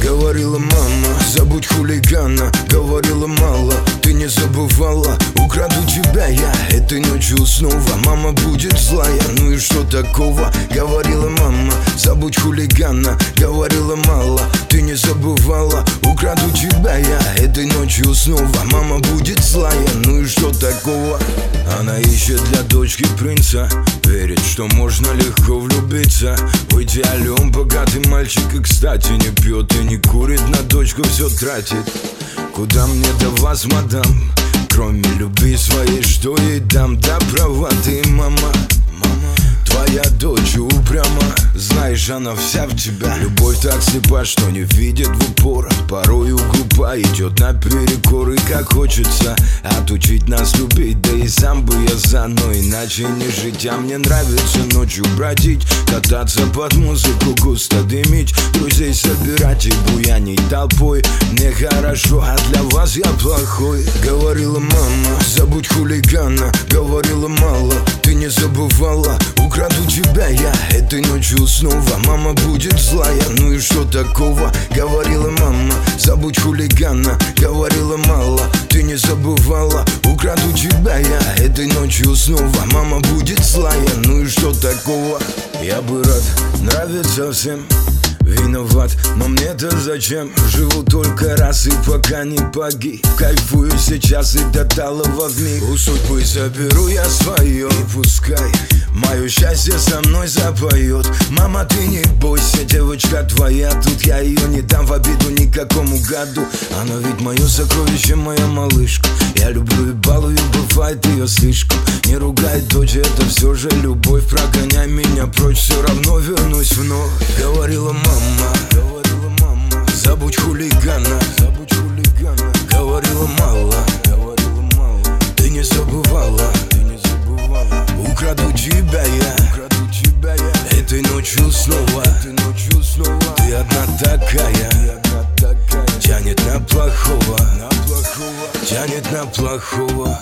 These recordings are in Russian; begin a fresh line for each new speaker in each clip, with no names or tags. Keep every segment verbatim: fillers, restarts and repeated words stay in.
Говорила мама, забудь хулигана. Говорила мало, ты не забывала. Украду тебя я этой ночью снова. Мама будет злая, ну и что такого? Говорила мама, забудь хулигана. Говорила мало, ты не забывала. Украду тебя я этой ночью снова. Мама будет злая, ну и что такого? Она ищет для дочки принца, верит, что можно легко влюбиться. В идеале он богатый мальчик и, кстати, не пьет и не курит, на дочку все тратит. Куда мне до вас, мадам, кроме любви своей, что ей дам? Да права ты, мама, мама. Твоя дочь упряма, знаешь, она вся в тебя. Любовь так слепа, что не видит в упор. Порою глупа, идет наперекор. И как хочется отучить нас любить, да и сам бы я за, но иначе не жить. А мне нравится ночью бродить, кататься под музыку, густо дымить, друзей собирать и буянить толпой. Мне хорошо, а для вас я плохой. Говорила мама, забудь хулигана. Говорила мало, ты не забывала. Украду тебя я этой ночью снова. Мама будет злая, ну и что такого? Говорила мама, забудь хулигана. Говорила мало, ты не забывала. Украду тебя я этой ночью снова. Мама будет злая, ну и что такого? Я бы рад нравиться всем, виноват, но мне-то зачем? Живу только раз и пока не погиб. Кайфую сейчас и до талого вмиг. У судьбы заберу я свое, и пускай мое счастье со мной запоет. Мама, ты не бойся, девочка твоя. Тут я ее не дам в обиду никакому гаду. Она ведь мое сокровище, моя малышка. Я люблю и балую, бывает ее слишком. Не ругай, дочь, это все же любовь. Прогоняй меня прочь, все равно вернусь вновь. Говорила мама, говорила мама, забудь хулигана, забудь хулигана. Говорила мало, говорила мало, ты не забывала, ты не забывала. Украду тебя я, украду тебя я этой ночью снова, этой ночью снова. Ты одна такая, ты одна такая. Тянет на плохого, на плохого, тянет на плохого.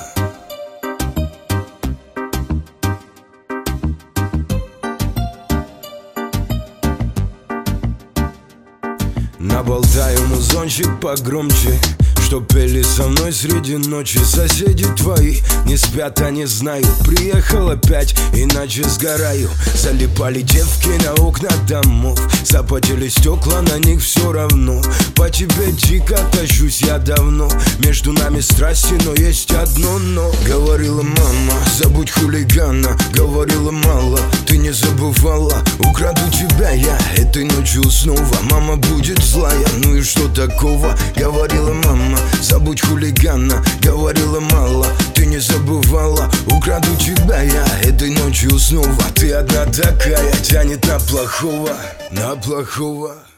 Наболтаю музончик погромче, чтоб пели со мной среди ночи. Соседи твои не спят, они знают. Приехал опять, иначе сгораю. Залипали девки на окна домов, запотели стекла, на них все равно. По тебе дико тащусь я давно. Между нами страсти, но есть одно но. Говорила мама, забудь хулигана. Говорила мало, ты не забывала. Украду тебя я этой ночью снова. Мама будет злая, ну и что такого? Говорила мама, забудь хулигана. Говорила мало, ты не забывала. Украду тебя я этой ночью снова. Ты одна такая, тянет на плохого, на плохого.